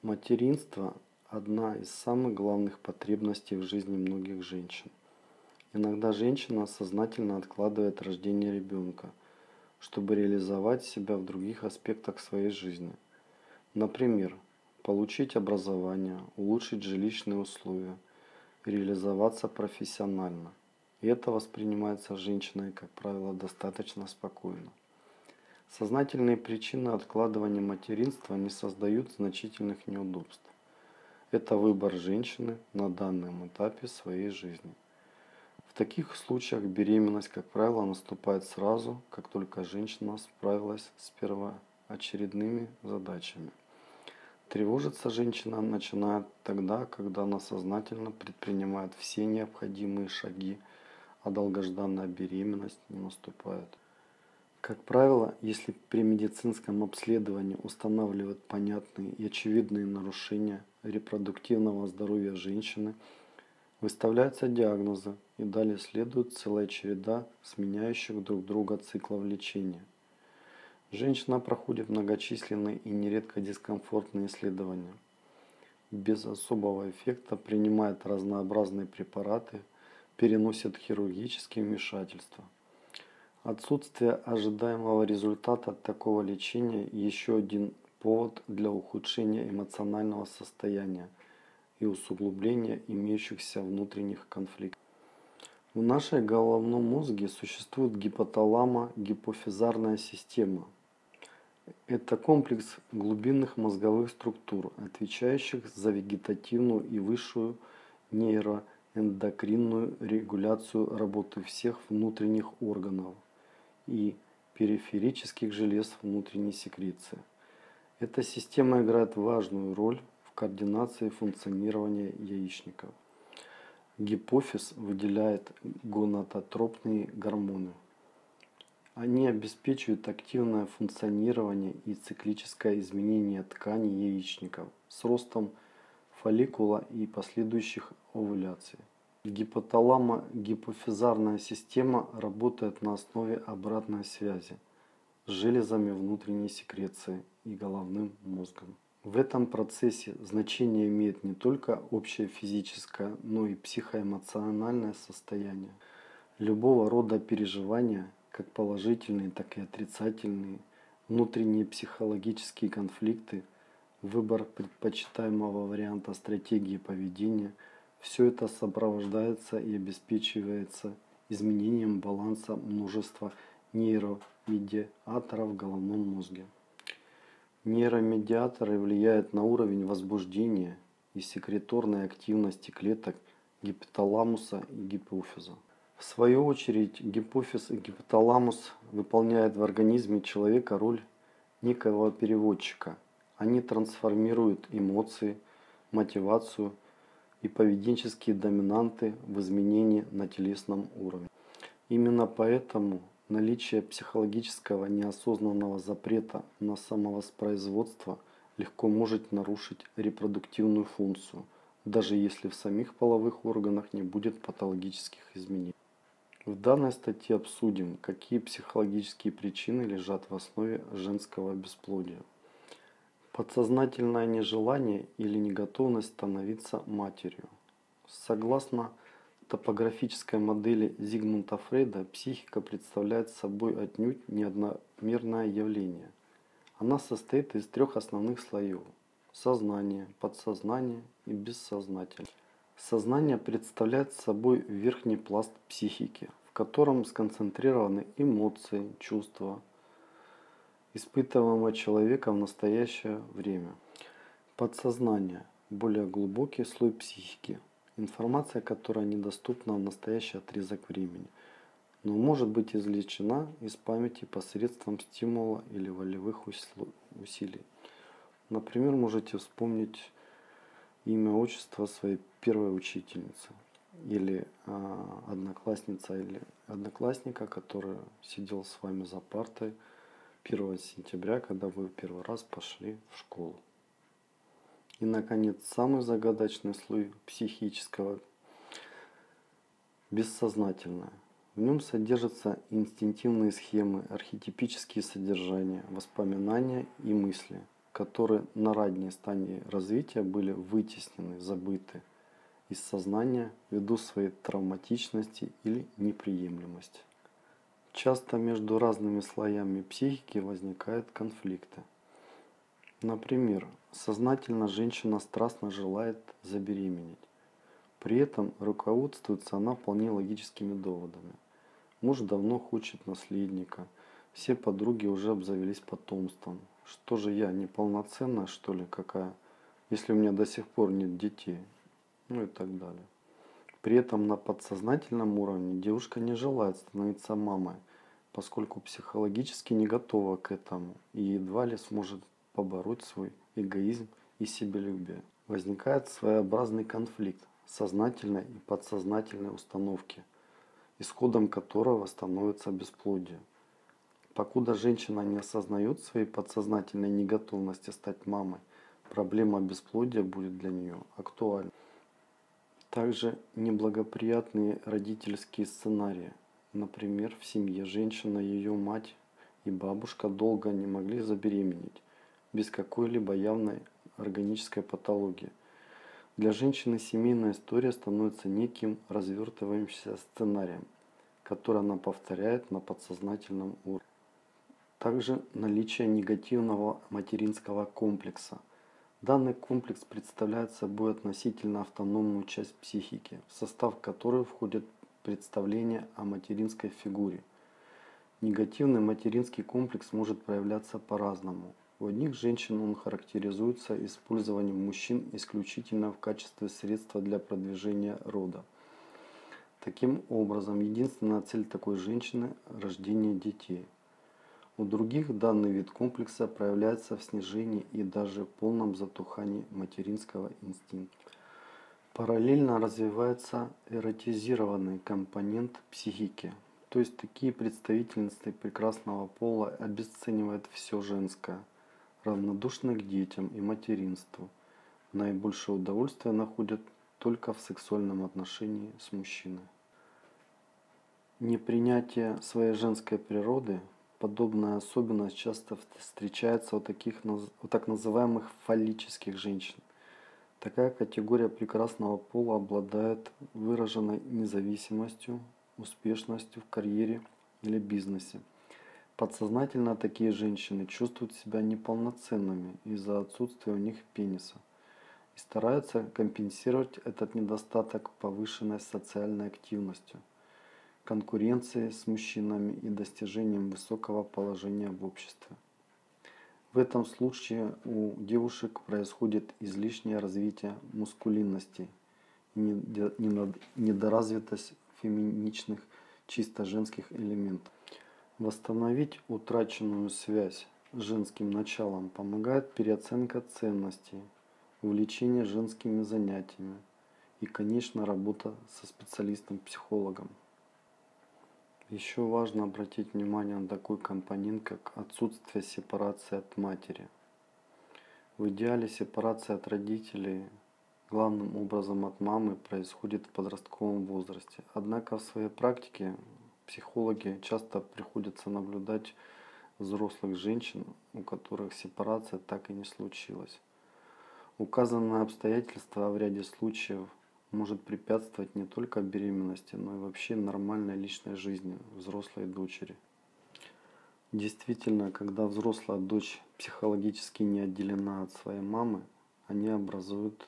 Материнство – одна из самых главных потребностей в жизни многих женщин. Иногда женщина сознательно откладывает рождение ребенка, чтобы реализовать себя в других аспектах своей жизни. Например, получить образование, улучшить жилищные условия, реализоваться профессионально. И это воспринимается женщиной, как правило, достаточно спокойно. Сознательные причины откладывания материнства не создают значительных неудобств. Это выбор женщины на данном этапе своей жизни. В таких случаях беременность, как правило, наступает сразу, как только женщина справилась с первоочередными задачами. Тревожиться женщина начинает тогда, когда она сознательно предпринимает все необходимые шаги, а долгожданная беременность не наступает. Как правило, если при медицинском обследовании устанавливают понятные и очевидные нарушения репродуктивного здоровья женщины, выставляются диагнозы и далее следует целая череда сменяющих друг друга циклов лечения. Женщина проходит многочисленные и нередко дискомфортные исследования. Без особого эффекта принимает разнообразные препараты, переносит хирургические вмешательства. Отсутствие ожидаемого результата такого лечения – еще один повод для ухудшения эмоционального состояния и усугубления имеющихся внутренних конфликтов. В нашей головном мозге существует гипоталамо-гипофизарная система. Это комплекс глубинных мозговых структур, отвечающих за вегетативную и высшую нейроэндокринную регуляцию работы всех внутренних органов и периферических желез внутренней секреции. Эта система играет важную роль в координации функционирования яичников. Гипофиз выделяет гонадотропные гормоны. Они обеспечивают активное функционирование и циклическое изменение тканей яичников с ростом фолликула и последующих овуляций. Гипоталамо-гипофизарная система работает на основе обратной связи с железами внутренней секреции и головным мозгом. В этом процессе значение имеет не только общее физическое, но и психоэмоциональное состояние. Любого рода переживания, как положительные, так и отрицательные, внутренние психологические конфликты, выбор предпочитаемого варианта стратегии поведения – все это сопровождается и обеспечивается изменением баланса множества нейромедиаторов в головном мозге. Нейромедиаторы влияют на уровень возбуждения и секреторной активности клеток гипоталамуса и гипофиза. В свою очередь, гипофиз и гипоталамус выполняют в организме человека роль некого переводчика. Они трансформируют эмоции, мотивацию и поведенческие доминанты в изменения на телесном уровне. Именно поэтому наличие психологического неосознанного запрета на самовоспроизводство легко может нарушить репродуктивную функцию, даже если в самих половых органах не будет патологических изменений. В данной статье обсудим, какие психологические причины лежат в основе женского бесплодия. Подсознательное нежелание или неготовность становиться матерью. Согласно топографической модели Зигмунда Фрейда, психика представляет собой отнюдь не одномерное явление. Она состоит из трех основных слоев – сознание, подсознание и бессознательное. Сознание представляет собой верхний пласт психики, в котором сконцентрированы эмоции, чувства, испытываемого человека в настоящее время. Подсознание – более глубокий слой психики, информация, которая недоступна в настоящий отрезок времени, но может быть извлечена из памяти посредством стимула или волевых усилий. Например, можете вспомнить имя, отчество своей первой учительницы или одноклассница или одноклассника, который сидел с вами за партой 1 сентября, когда вы первый раз пошли в школу. И, наконец, самый загадочный слой психического – бессознательное. В нем содержатся инстинктивные схемы, архетипические содержания, воспоминания и мысли, которые на ранней стадии развития были вытеснены, забыты из сознания ввиду своей травматичности или неприемлемости. Часто между разными слоями психики возникают конфликты. Например, сознательно женщина страстно желает забеременеть. При этом руководствуется она вполне логическими доводами. Муж давно хочет наследника, все подруги уже обзавелись потомством. Что же я, неполноценная, что ли, какая, если у меня до сих пор нет детей? Ну и так далее. При этом на подсознательном уровне девушка не желает становиться мамой, поскольку психологически не готова к этому и едва ли сможет побороть свой эгоизм и себялюбие. Возникает своеобразный конфликт сознательной и подсознательной установки, исходом которого становится бесплодие. Покуда женщина не осознает своей подсознательной неготовности стать мамой, проблема бесплодия будет для нее актуальна. Также неблагоприятные родительские сценарии. Например, в семье женщина, ее мать и бабушка долго не могли забеременеть без какой-либо явной органической патологии. Для женщины семейная история становится неким развертывающимся сценарием, который она повторяет на подсознательном уровне. Также наличие негативного материнского комплекса. Данный комплекс представляет собой относительно автономную часть психики, в состав которой входит представление о материнской фигуре. Негативный материнский комплекс может проявляться по-разному. У одних женщин он характеризуется использованием мужчин исключительно в качестве средства для продвижения рода. Таким образом, единственная цель такой женщины – рождение детей. У других данный вид комплекса проявляется в снижении и даже полном затухании материнского инстинкта. Параллельно развивается эротизированный компонент психики, то есть такие представительницы прекрасного пола обесценивают все женское, равнодушны к детям и материнству, наибольшее удовольствие находят только в сексуальном отношении с мужчиной. Непринятие своей женской природы. Подобная особенность часто встречается у так называемых фаллических женщин. Такая категория прекрасного пола обладает выраженной независимостью, успешностью в карьере или бизнесе. Подсознательно такие женщины чувствуют себя неполноценными из-за отсутствия у них пениса и стараются компенсировать этот недостаток повышенной социальной активностью, конкуренцией с мужчинами и достижением высокого положения в обществе. В этом случае у девушек происходит излишнее развитие мускулинности и недоразвитость феминичных, чисто женских элементов. Восстановить утраченную связь с женским началом помогает переоценка ценностей, увлечение женскими занятиями и, конечно, работа со специалистом-психологом. Еще важно обратить внимание на такой компонент, как отсутствие сепарации от матери. В идеале сепарация от родителей, главным образом от мамы, происходит в подростковом возрасте. Однако в своей практике психологи часто приходится наблюдать взрослых женщин, у которых сепарация так и не случилась. Указанное обстоятельство в ряде случаев может препятствовать не только беременности, но и вообще нормальной личной жизни взрослой дочери. Действительно, когда взрослая дочь психологически не отделена от своей мамы, они образуют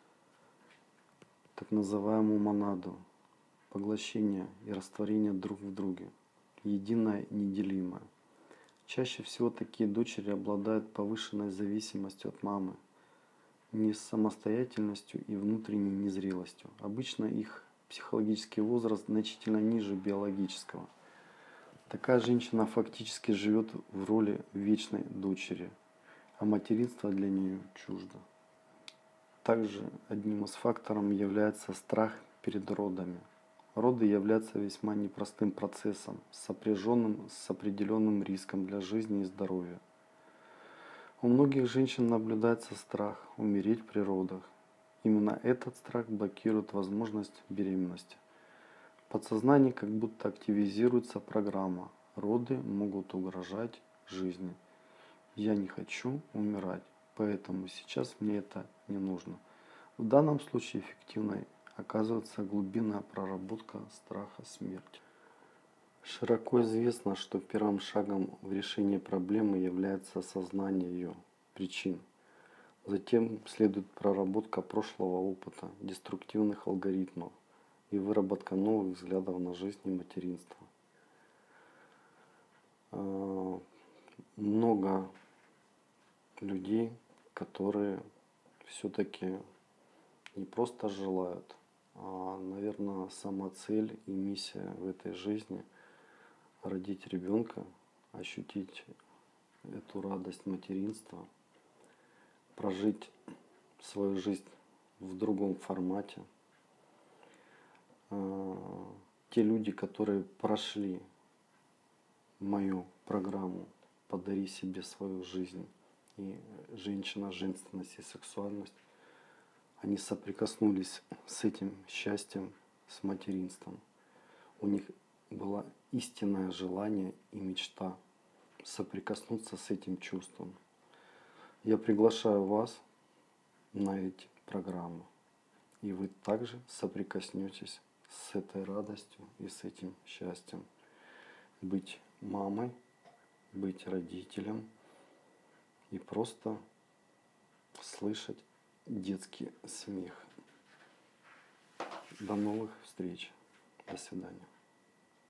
так называемую монаду, поглощение и растворение друг в друге, единое неделимое. Чаще всего такие дочери обладают повышенной зависимостью от мамы, не самостоятельностью и внутренней незрелостью. Обычно их психологический возраст значительно ниже биологического. Такая женщина фактически живет в роли вечной дочери, а материнство для нее чуждо. Также одним из факторов является страх перед родами. Роды являются весьма непростым процессом, сопряженным с определенным риском для жизни и здоровья. У многих женщин наблюдается страх умереть при родах. Именно этот страх блокирует возможность беременности. В подсознании как будто активизируется программа «Роды могут угрожать жизни». «Я не хочу умирать», поэтому сейчас мне это не нужно. В данном случае эффективной оказывается глубинная проработка страха смерти. Широко известно, что первым шагом в решении проблемы является осознание ее причин. Затем следует проработка прошлого опыта, деструктивных алгоритмов и выработка новых взглядов на жизнь и материнство. Много людей, которые все-таки не просто желают, а, наверное, сама цель и миссия в этой жизни – родить ребенка, ощутить эту радость материнства, прожить свою жизнь в другом формате. Те люди, которые прошли мою программу «Подари себе свою жизнь» и «Женщина, женственность и сексуальность», они соприкоснулись с этим счастьем, с материнством. У них было истинное желание и мечта соприкоснуться с этим чувством. Я приглашаю вас на эти программы, и вы также соприкоснетесь с этой радостью и с этим счастьем. Быть мамой, быть родителем и просто слышать детский смех. До новых встреч. До свидания.